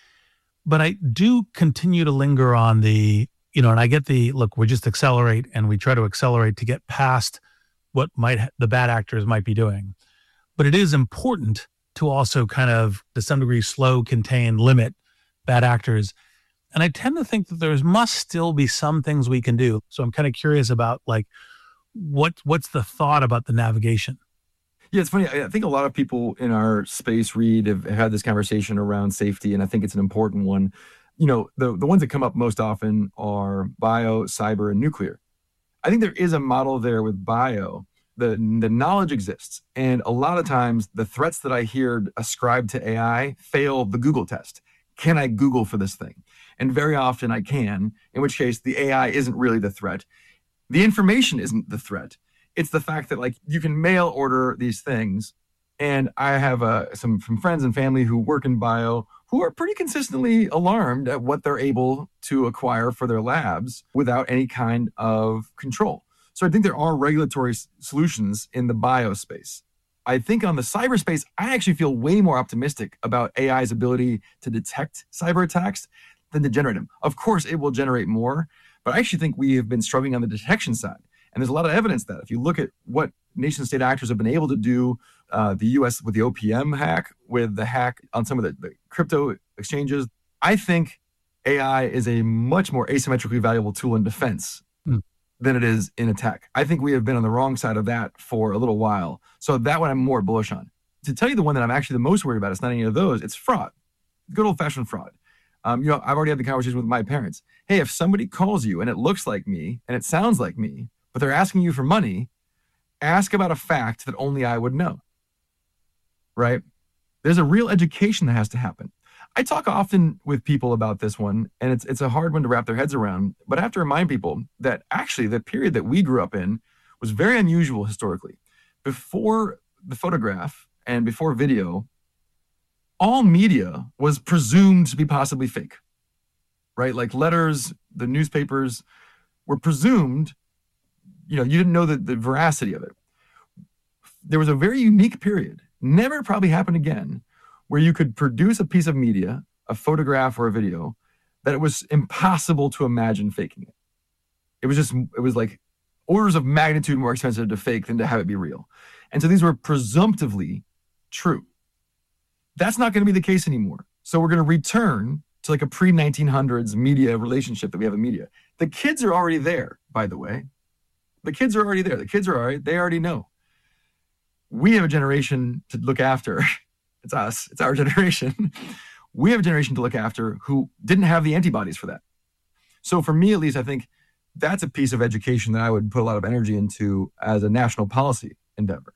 But I do continue to linger on the, you know, and I get the, look, we just accelerate and we try to accelerate to get past what might the bad actors might be doing. But it is important to also kind of, to some degree, slow, contain, limit bad actors. And I tend to think that there must still be some things we can do. So I'm kind of curious about, like, what what's the thought about the navigation? Yeah, it's funny. I think a lot of people in our space, Reed, have had this conversation around safety, and I think it's an important one. You know, the, the ones that come up most often are bio, cyber, and nuclear. I think there is a model there with bio. The, the knowledge exists, and a lot of times the threats that I hear ascribed to A I fail the Google test. Can I Google for this thing? And very often I can, in which case the A I isn't really the threat. The information isn't the threat. It's the fact that, like, you can mail order these things. And I have uh, some, some friends and family who work in bio who are pretty consistently alarmed at what they're able to acquire for their labs without any kind of control. So I think there are regulatory s- solutions in the bio space. I think on the cyberspace, I actually feel way more optimistic about A I's ability to detect cyber attacks than to generate them. Of course, it will generate more, but I actually think we have been struggling on the detection side. And there's a lot of evidence that if you look at what nation state actors have been able to do, uh, the U S with the O P M hack, with the hack on some of the, the crypto exchanges, I think A I is a much more asymmetrically valuable tool in defense mm. than it is in attack. I think we have been on the wrong side of that for a little while. So that one I'm more bullish on. To tell you the one that I'm actually the most worried about, it's not any of those, it's fraud. Good old-fashioned fraud. Um, you know, I've already had the conversation with my parents. Hey, if somebody calls you and it looks like me and it sounds like me, but they're asking you for money, ask about a fact that only I would know, right? There's a real education that has to happen. I talk often with people about this one, and it's it's a hard one to wrap their heads around, but I have to remind people that actually the period that we grew up in was very unusual historically. Before the photograph and before video, all media was presumed to be possibly fake, right? Like letters, the newspapers were presumed, you know, you didn't know the, the veracity of it. There was a very unique period, never probably happened again, where you could produce a piece of media, a photograph or a video, that it was impossible to imagine faking it. It was just, it was like orders of magnitude more expensive to fake than to have it be real. And so these were presumptively true. That's not going to be the case anymore. So we're going to return to like a pre nineteen hundreds media relationship that we have in media. The kids are already there, by the way. The kids are already there. The kids are already, they already know. We have a generation to look after. It's us. It's our generation. We have a generation to look after who didn't have the antibodies for that. So for me, at least, I think that's a piece of education that I would put a lot of energy into as a national policy endeavor.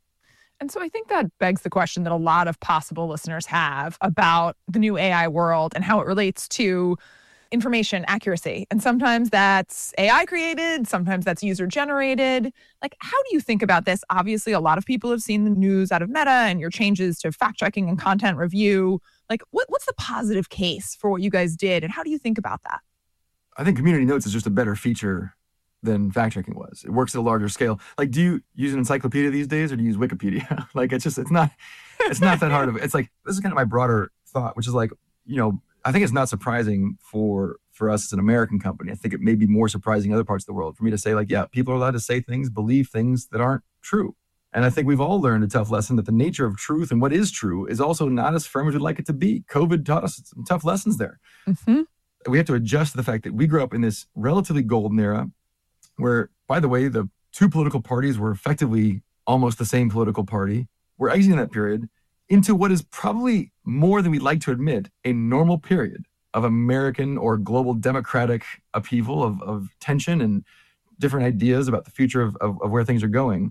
And so I think that begs the question that a lot of possible listeners have about the new A I world and how it relates to information accuracy. And sometimes that's A I created, sometimes that's user generated. Like, how do you think about this? Obviously, a lot of people have seen the news out of Meta and your changes to fact checking and content review. Like, what, what's the positive case for what you guys did? And how do you think about that? I think Community Notes is just a better feature than fact checking was. It works at a larger scale. Like, do you use an encyclopedia these days or do you use Wikipedia? Like, it's just, it's not, it's not that hard of it. It's like, this is kind of my broader thought, which is like, you know, I think it's not surprising for, for us as an American company. I think it may be more surprising in other parts of the world for me to say like, yeah, people are allowed to say things, believe things that aren't true. And I think we've all learned a tough lesson that the nature of truth and what is true is also not as firm as we'd like it to be. COVID taught us some tough lessons there. Mm-hmm. We have to adjust to the fact that we grew up in this relatively golden era where, by the way, the two political parties were effectively almost the same political party. We're exiting that period into what is probably more than we'd like to admit, a normal period of American or global democratic upheaval of, of tension and different ideas about the future of, of, of where things are going.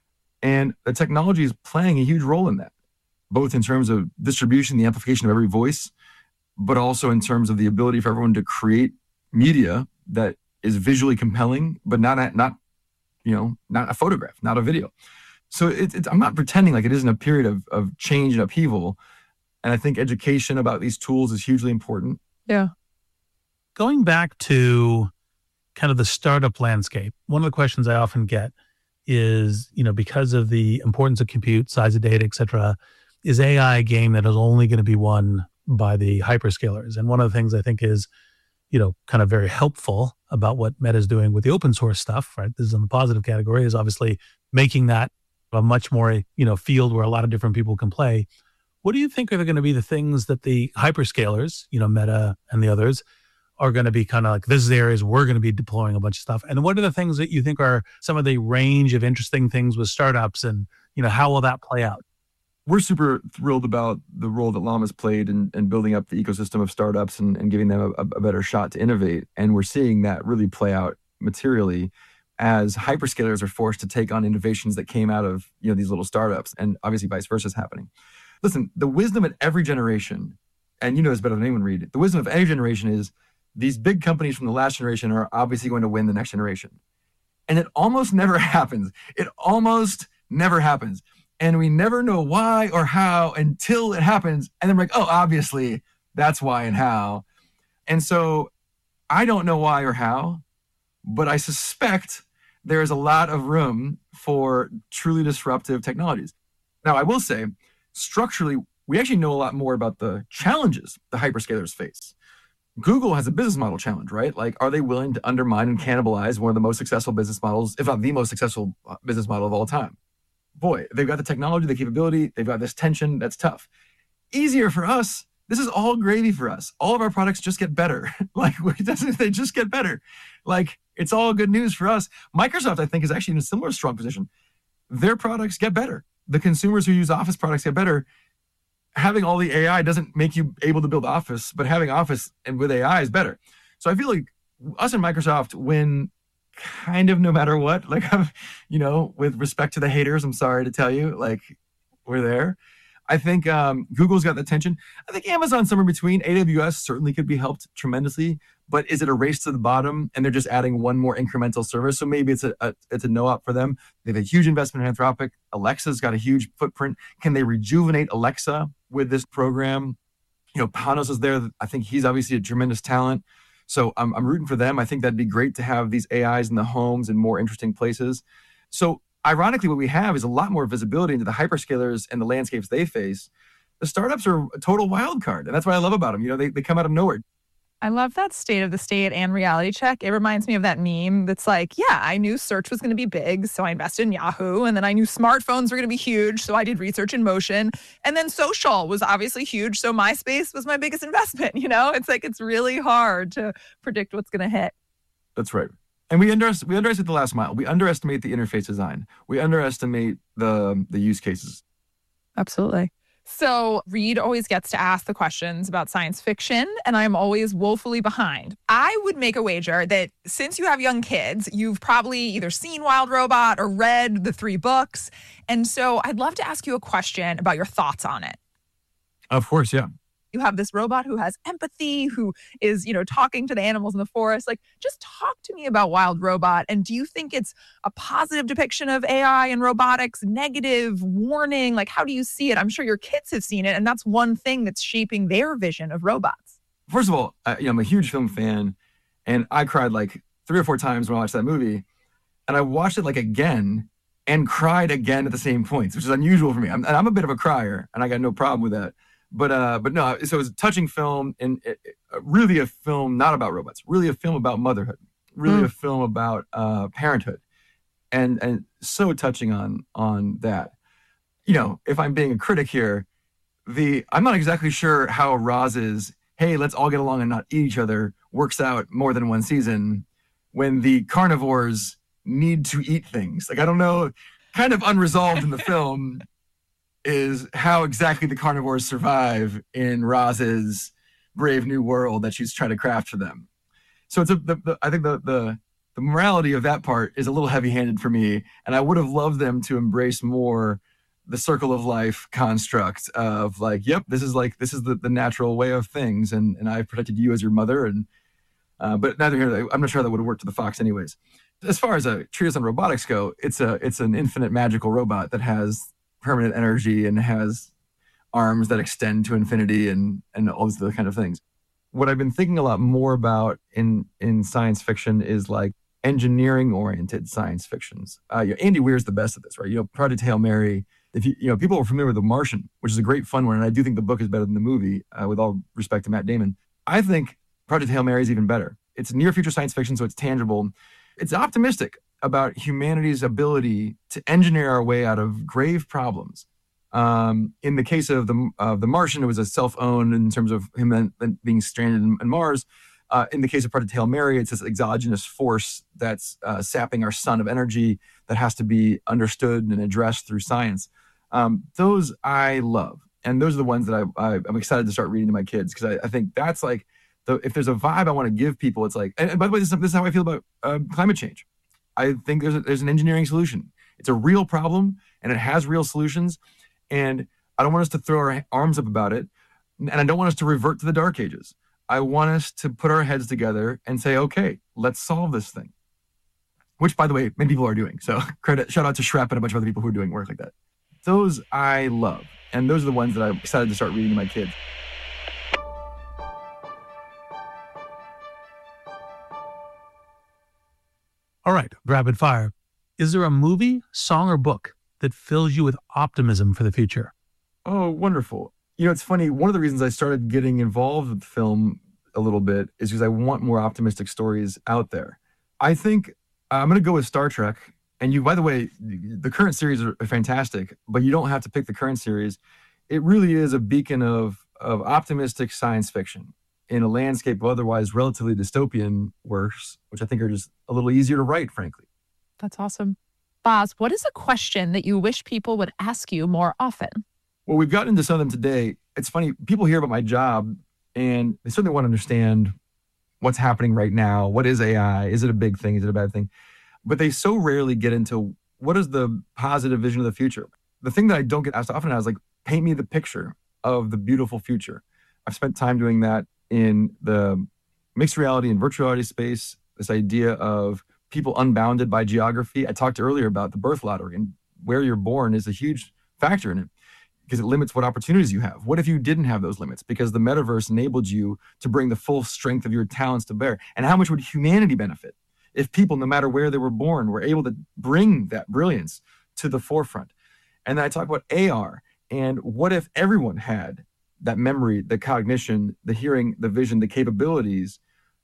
And the technology is playing a huge role in that, both in terms of distribution, the amplification of every voice, but also in terms of the ability for everyone to create media that is visually compelling, but not a, not you know not a photograph, not a video. So it, it's, I'm not pretending like it isn't a period of of change and upheaval. And I think education about these tools is hugely important. Yeah. Going back to kind of the startup landscape, one of the questions I often get is, you know, because of the importance of compute, size of data, et cetera, is A I a game that is only going to be won by the hyperscalers? And one of the things I think is, you know, kind of very helpful about what Meta is doing with the open source stuff, right? This is in the positive category, is obviously making that a much more, you know, field where a lot of different people can play. What do you think are going to be the things that the hyperscalers, you know, Meta and the others, are going to be kind of like, this is the areas we're going to be deploying a bunch of stuff? And what are the things that you think are some of the range of interesting things with startups, and, you know, how will that play out? We're super thrilled about the role that Llama's played in, in building up the ecosystem of startups and, and giving them a, a better shot to innovate. And we're seeing that really play out materially as hyperscalers are forced to take on innovations that came out of, you know, these little startups, and obviously vice versa is happening. Listen, the wisdom at every generation, and you know this better than anyone, Reed, the wisdom of every generation is these big companies from the last generation are obviously going to win the next generation. And it almost never happens. It almost never happens. And we never know why or how until it happens. And then we're like, oh, obviously, that's why and how. And so I don't know why or how, but I suspect there is a lot of room for truly disruptive technologies. Now, I will say, structurally, we actually know a lot more about the challenges the hyperscalers face. Google has a business model challenge, right? Like, are they willing to undermine and cannibalize one of the most successful business models, if not the most successful business model of all time? Boy, they've got the technology, the capability, they've got this tension, that's tough. Easier for us. This is all gravy for us. All of our products just get better. Like, they just get better. Like, it's all good news for us. Microsoft, I think, is actually in a similar strong position. Their products get better. The consumers who use Office products get better. Having all the A I doesn't make you able to build Office, but having Office and with A I is better. So I feel like us and Microsoft win kind of no matter what. Like, you know, with respect to the haters, I'm sorry to tell you, like, we're there. I think um, Google's got the tension. I think Amazon somewhere between. A W S certainly could be helped tremendously, but is it a race to the bottom and they're just adding one more incremental service? So maybe it's a, a it's a no-op for them. They have a huge investment in Anthropic. Alexa's got a huge footprint. Can they rejuvenate Alexa with this program? You know, Panos is there. I think he's obviously a tremendous talent. So I'm, I'm rooting for them. I think that'd be great to have these A Is in the homes and more interesting places. So ironically, what we have is a lot more visibility into the hyperscalers and the landscapes they face. The startups are a total wild card, and that's what I love about them. You know, they, they come out of nowhere. I love that state of the state and reality check. It reminds me of that meme that's like, yeah, I knew search was going to be big, so I invested in Yahoo. And then I knew smartphones were going to be huge, so I did research in motion. And then social was obviously huge, so MySpace was my biggest investment. You know, it's like it's really hard to predict what's going to hit. That's right. And we, under, we underestimate the last mile. We underestimate the interface design. We underestimate the the use cases. Absolutely. So Reed always gets to ask the questions about science fiction, and I'm always woefully behind. I would make a wager that since you have young kids, you've probably either seen Wild Robot or read the three books. And so I'd love to ask you a question about your thoughts on it. Of course, yeah. You have this robot who has empathy, who is, you know, talking to the animals in the forest. Like, just talk to me about Wild Robot. And do you think it's a positive depiction of A I and robotics, negative, warning? Like, how do you see it? I'm sure your kids have seen it, and that's one thing that's shaping their vision of robots. First of all, I, you know, I'm a huge film fan, and I cried like three or four times when I watched that movie. And I watched it like again and cried again at the same points, which is unusual for me. I'm, I'm a bit of a crier, and I got no problem with that. But uh, but no, so it was a touching film, and it, it, really a film not about robots, really a film about motherhood, really mm. a film about uh, parenthood, and and so touching on on that. You know, if I'm being a critic here, the I'm not exactly sure how Roz's "hey, let's all get along and not eat each other" works out more than one season, when the carnivores need to eat things. Like, I don't know, kind of unresolved in the film. Is how exactly the carnivores survive in Roz's brave new world that she's trying to craft for them. So it's a, the, the, I think the, the the morality of that part is a little heavy-handed for me, and I would have loved them to embrace more the circle of life construct of like, yep, this is like this is the, the natural way of things, and and I've protected you as your mother, and uh, but neither here. I'm not sure that would have worked to the Fox anyways. As far as a treatise on robotics go, it's a it's an infinite magical robot that has permanent energy and has arms that extend to infinity and and all these other kind of things. What I've been thinking a lot more about in in science fiction is like engineering oriented science fictions. Uh, you know, Andy Weir's the best at this, right? You know, Project Hail Mary. If you you know people are familiar with The Martian, which is a great fun one, and I do think the book is better than the movie. Uh, with all respect to Matt Damon, I think Project Hail Mary is even better. It's near future science fiction, so it's tangible. It's optimistic about humanity's ability to engineer our way out of grave problems. Um, in the case of the of the Martian, it was a self-owned in terms of him then, then being stranded in, in Mars. Uh, in the case of Project Hail Mary, it's this exogenous force that's uh, sapping our sun of energy that has to be understood and addressed through science. Um, those I love, and those are the ones that I, I, I'm excited to start reading to my kids, because I, I think that's like the if there's a vibe I want to give people, it's like. And, and by the way, this is, this is how I feel about uh, climate change. I think there's a, there's an engineering solution. It's a real problem, and it has real solutions. And I don't want us to throw our arms up about it, and I don't want us to revert to the dark ages. I want us to put our heads together and say, okay, let's solve this thing. Which, by the way, many people are doing. So credit, shout out to Shrep and a bunch of other people who are doing work like that. Those I love, and those are the ones that I'm excited to start reading to my kids. All right, rapid fire. Is there a movie, song, or book that fills you with optimism for the future? Oh, wonderful. You know, it's funny. One of the reasons I started getting involved with film a little bit is because I want more optimistic stories out there. I think uh, I'm going to go with Star Trek. And you, by the way, the current series are fantastic, but you don't have to pick the current series. It really is a beacon of, of optimistic science fiction in a landscape of otherwise relatively dystopian works, which I think are just a little easier to write, frankly. That's awesome. Boz, what is a question that you wish people would ask you more often? Well, we've gotten into some of them today. It's funny, people hear about my job and they certainly want to understand what's happening right now. What is A I? Is it a big thing? Is it a bad thing? But they so rarely get into what is the positive vision of the future. The thing that I don't get asked often now is like, paint me the picture of the beautiful future. I've spent time doing that in the mixed reality and virtual reality space, this idea of people unbounded by geography. I talked earlier about the birth lottery, and where you're born is a huge factor in it because it limits what opportunities you have. What if you didn't have those limits? Because the metaverse enabled you to bring the full strength of your talents to bear. And how much would humanity benefit if people, no matter where they were born, were able to bring that brilliance to the forefront? And then I talk about A R, and what if everyone had that memory, the cognition, the hearing, the vision, the capabilities,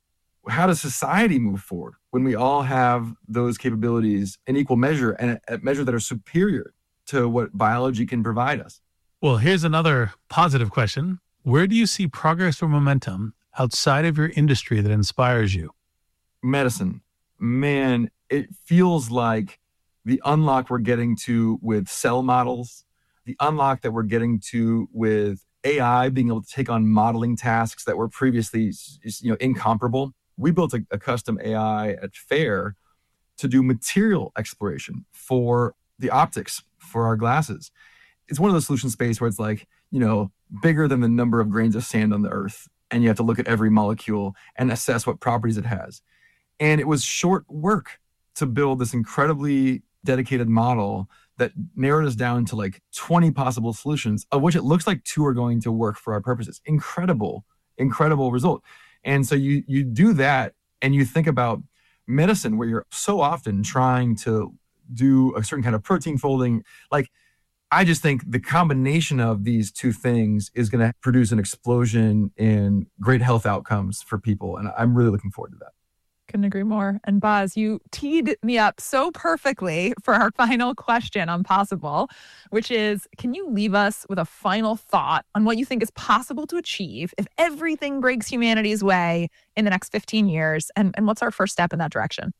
how does society move forward when we all have those capabilities in equal measure and at measure that are superior to what biology can provide us? Well, here's another positive question. Where do you see progress or momentum outside of your industry that inspires you? Medicine. Man, it feels like the unlock we're getting to with cell models, the unlock that we're getting to with A I being able to take on modeling tasks that were previously, you know, incomparable. We built a, a custom A I at FAIR to do material exploration for the optics for our glasses. It's one of those solution space where it's like, you know, bigger than the number of grains of sand on the earth. And you have to look at every molecule and assess what properties it has. And it was short work to build this incredibly dedicated model that narrowed us down to like twenty possible solutions, of which it looks like two are going to work for our purposes. Incredible, incredible result. And so you you do that and you think about medicine where you're so often trying to do a certain kind of protein folding. Like, I just think the combination of these two things is going to produce an explosion in great health outcomes for people. And I'm really looking forward to that. Couldn't agree more. And Boz, you teed me up so perfectly for our final question on Possible, which is, can you leave us with a final thought on what you think is possible to achieve if everything breaks humanity's way in the next fifteen years? And, and what's our first step in that direction?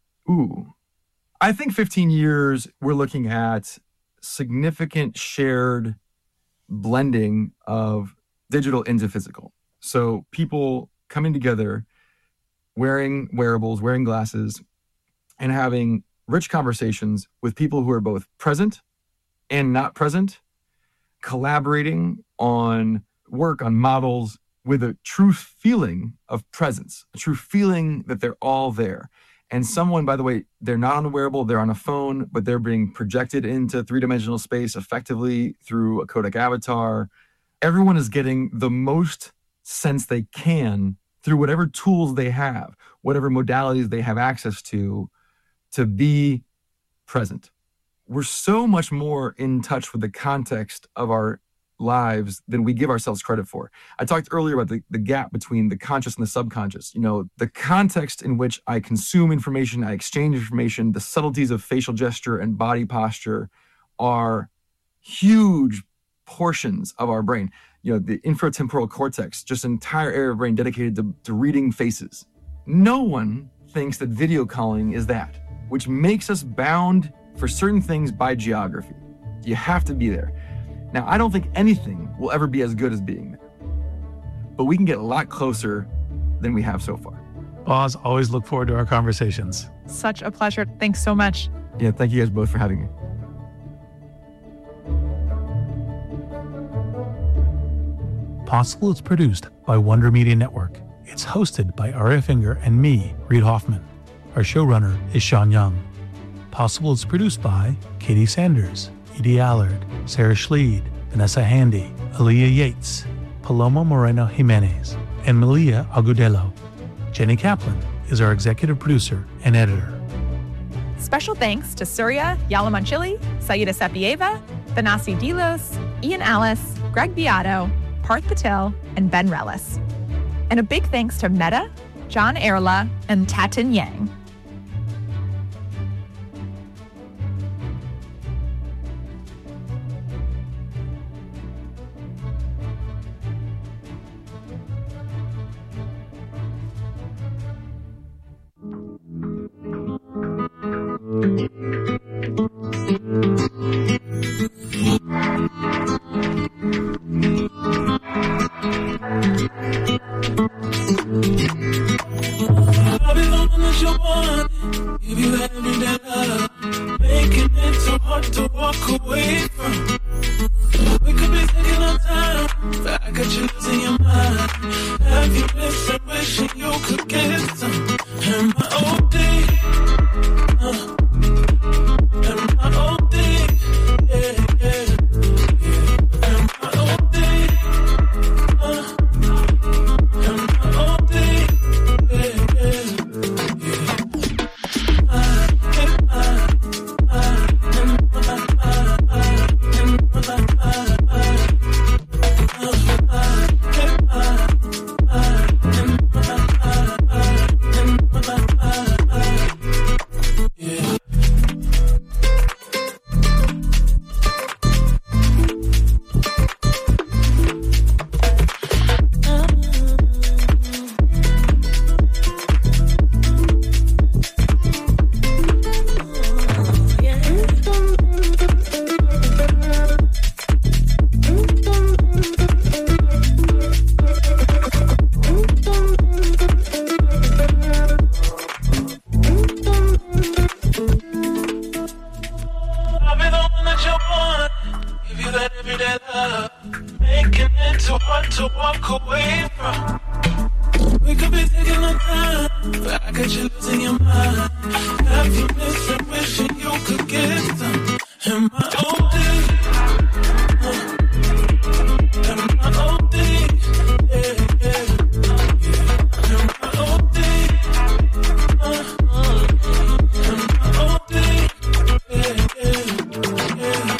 Ooh, I think fifteen years, we're looking at significant shared blending of digital into physical. So people coming together, wearing wearables, wearing glasses, and having rich conversations with people who are both present and not present, collaborating on work, on models with a true feeling of presence, a true feeling that they're all there. And someone, by the way, they're not on a wearable, they're on a phone, but they're being projected into three-dimensional space effectively through a codec avatar. Everyone is getting the most sense they can through whatever tools they have, whatever modalities they have access to, to be present. We're so much more in touch with the context of our lives than we give ourselves credit for. I talked earlier about the, the gap between the conscious and the subconscious. You know, the context in which I consume information, I exchange information, the subtleties of facial gesture and body posture are huge portions of our brain. You know, the infratemporal cortex, just an entire area of brain dedicated to, to reading faces. No one thinks that video calling is that, which makes us bound for certain things by geography. You have to be there. Now, I don't think anything will ever be as good as being there, but we can get a lot closer than we have so far. Boz, always look forward to our conversations. Such a pleasure. Thanks so much. Yeah, thank you guys both for having me. Possible is produced by Wonder Media Network. It's hosted by Aria Finger and me, Reid Hoffman. Our showrunner is Sean Young. Possible is produced by Katie Sanders, Edie Allard, Sarah Schleid, Vanessa Handy, Aaliyah Yates, Paloma Moreno Jimenez, and Malia Agudelo. Jenny Kaplan is our executive producer and editor. Special thanks to Surya Yalamanchili, Saida Sapieva, Thanasi Delos, Ian Alice, Greg Beato, Parth Patel, and Ben Rellis. And a big thanks to Meta, John Erla, and Tatin Yang. Uh, I got you losing your mind. Have you missing, wishing you could get some? And my old days, uh, and my old days, yeah, yeah, yeah. And my old days, uh, uh, and my old days, yeah, yeah, yeah.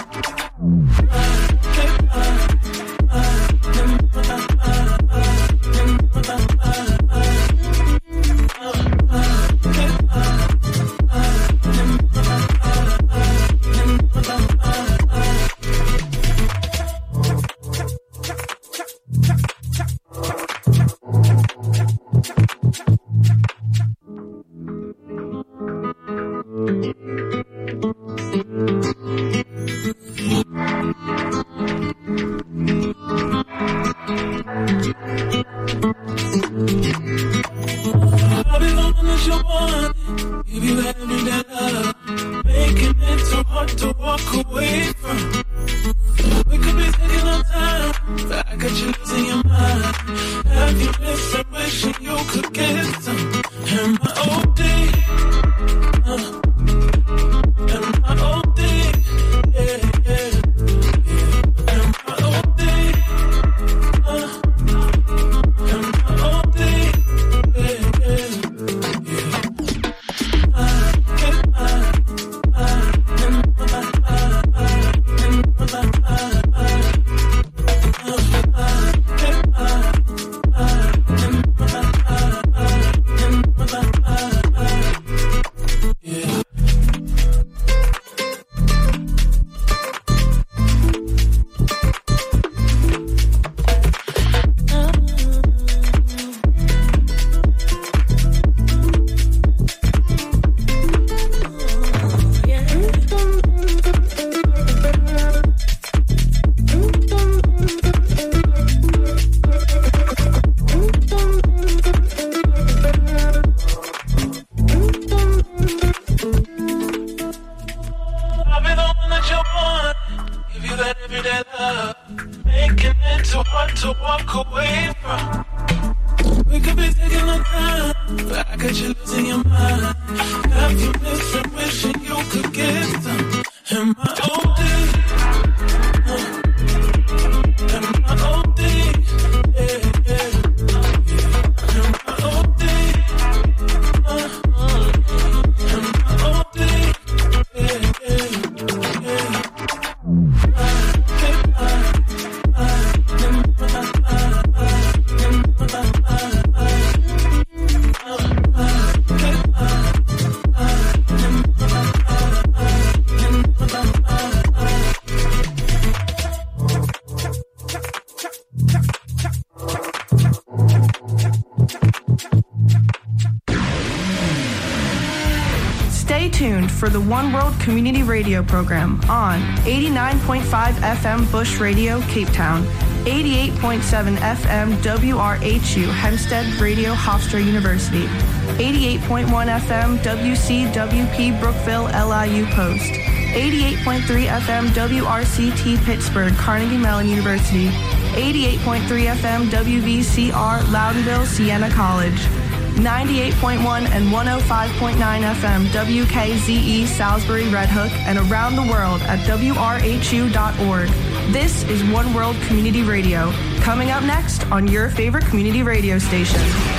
For the One World Community Radio program on eighty-nine point five F M Bush Radio, Cape Town, eighty-eight point seven F M W R H U Hempstead Radio, Hofstra University, eighty-eight point one F M W C W P Brookville, L I U Post, eighty-eight point three F M W R C T Pittsburgh, Carnegie Mellon University, eighty-eight point three F M W V C R Loudonville, Siena College, ninety-eight point one and one oh five point nine F M W K Z E Salisbury Red Hook, and around the world at W R H U dot org. This is One World Community Radio. Coming up next on your favorite community radio station.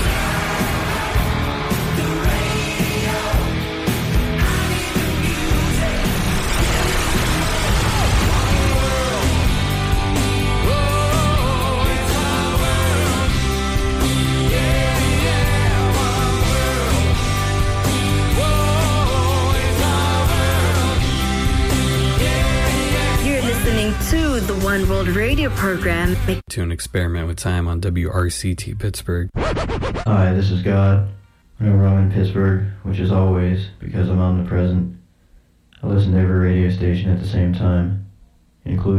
To the One World Radio program. To an experiment with time on W R C T Pittsburgh. Hi, this is God. Whenever I'm in Pittsburgh, which is always because I'm omnipresent, I listen to every radio station at the same time, including